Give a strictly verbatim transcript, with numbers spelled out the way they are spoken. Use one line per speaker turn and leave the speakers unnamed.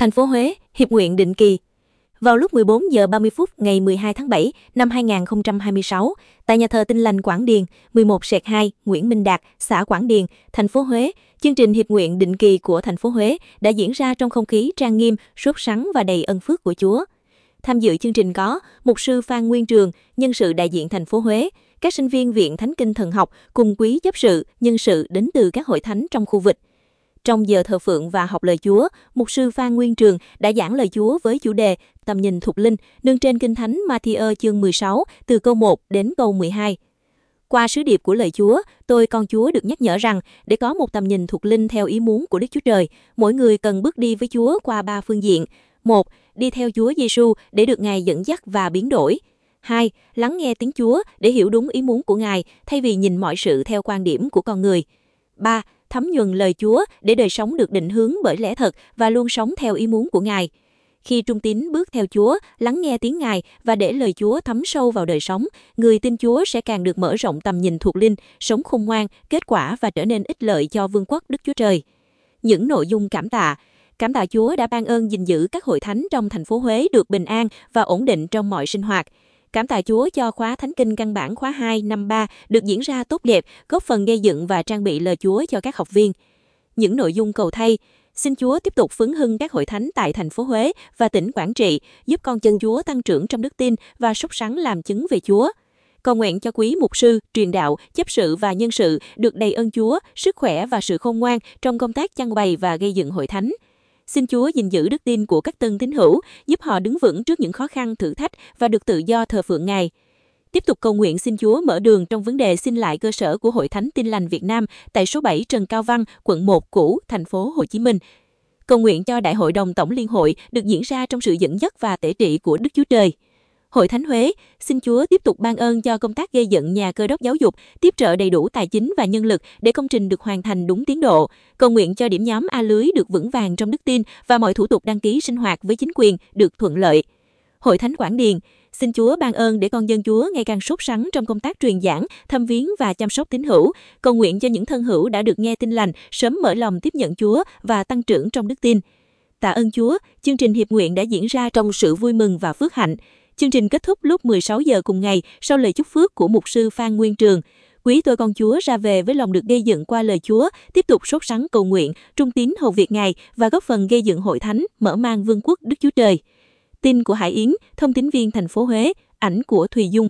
Thành phố Huế, hiệp nguyện định kỳ. Vào lúc mười bốn giờ ba mươi phút ngày mười hai tháng bảy năm hai nghìn không trăm hai mươi sáu, tại nhà thờ Tin Lành Quảng Điền, mười một gạch hai, Nguyễn Minh Đạt, xã Quảng Điền, thành phố Huế, chương trình hiệp nguyện định kỳ của thành phố Huế đã diễn ra trong không khí trang nghiêm, sốt sắng và đầy ân phước của Chúa. Tham dự chương trình có mục sư Phan Nguyên Trường, nhân sự đại diện thành phố Huế, các sinh viên Viện Thánh Kinh Thần học cùng quý chấp sự, nhân sự đến từ các hội thánh trong khu vực. Trong giờ thờ phượng và học lời Chúa, mục sư Phan Nguyên Trường đã giảng lời Chúa với chủ đề Tầm nhìn thuộc linh, nương trên Kinh Thánh Ma-thi-ơ chương mười sáu, từ câu một đến câu mười hai. Qua sứ điệp của lời Chúa, tôi con Chúa được nhắc nhở rằng để có một tầm nhìn thuộc linh theo ý muốn của Đức Chúa Trời, mỗi người cần bước đi với Chúa qua ba phương diện. một. Đi theo Chúa Giêsu để được Ngài dẫn dắt và biến đổi. hai. Lắng nghe tiếng Chúa để hiểu đúng ý muốn của Ngài thay vì nhìn mọi sự theo quan điểm của con người. ba. Thấm nhuần lời Chúa để đời sống được định hướng bởi lẽ thật và luôn sống theo ý muốn của Ngài. Khi trung tín bước theo Chúa, lắng nghe tiếng Ngài và để lời Chúa thấm sâu vào đời sống, người tin Chúa sẽ càng được mở rộng tầm nhìn thuộc linh, sống khôn ngoan, kết quả và trở nên ích lợi cho vương quốc Đức Chúa Trời. Những nội dung cảm tạ. Cảm tạ Chúa đã ban ơn gìn giữ các hội thánh trong thành phố Huế được bình an và ổn định trong mọi sinh hoạt. Cảm tạ Chúa cho khóa Thánh Kinh căn bản khóa hai năm ba được diễn ra tốt đẹp, góp phần gây dựng và trang bị lời Chúa cho các học viên. Những nội dung cầu thay. Xin Chúa tiếp tục phấn hưng các hội thánh tại thành phố Huế và tỉnh Quảng Trị, giúp con chân Chúa tăng trưởng trong đức tin và sốt sắng làm chứng về Chúa. Cầu nguyện cho quý mục sư, truyền đạo, chấp sự và nhân sự được đầy ơn Chúa, sức khỏe và sự khôn ngoan trong công tác trang bày và gây dựng hội thánh. Xin Chúa gìn giữ đức tin của các tân tín hữu, giúp họ đứng vững trước những khó khăn, thử thách và được tự do thờ phượng Ngài. Tiếp tục cầu nguyện xin Chúa mở đường trong vấn đề xin lại cơ sở của Hội Thánh Tin Lành Việt Nam tại số bảy Trần Cao Văn, quận một cũ, thành phố Hồ Chí Minh. Cầu nguyện cho Đại hội đồng Tổng Liên hội được diễn ra trong sự dẫn dắt và tể trị của Đức Chúa Trời. Hội Thánh Huế, xin Chúa tiếp tục ban ơn cho công tác gây dựng nhà Cơ Đốc giáo dục, tiếp trợ đầy đủ tài chính và nhân lực để công trình được hoàn thành đúng tiến độ. Cầu nguyện cho điểm nhóm A Lưới được vững vàng trong đức tin và mọi thủ tục đăng ký sinh hoạt với chính quyền được thuận lợi. Hội Thánh Quảng Điền, xin Chúa ban ơn để con dân Chúa ngày càng sốt sắng trong công tác truyền giảng, thăm viếng và chăm sóc tín hữu. Cầu nguyện cho những thân hữu đã được nghe tin lành sớm mở lòng tiếp nhận Chúa và tăng trưởng trong đức tin. Tạ ơn Chúa, chương trình hiệp nguyện đã diễn ra trong sự vui mừng và phước hạnh. Chương trình kết thúc lúc mười sáu giờ cùng ngày sau lời chúc phước của mục sư Phan Nguyên Trường. Quý tôi con Chúa ra về với lòng được gây dựng qua lời Chúa, tiếp tục sốt sắng cầu nguyện, trung tín hầu việc Ngài và góp phần gây dựng hội thánh, mở mang vương quốc Đức Chúa Trời. Tin của Hải Yến, thông tín viên thành phố Huế, ảnh của Thùy Dung.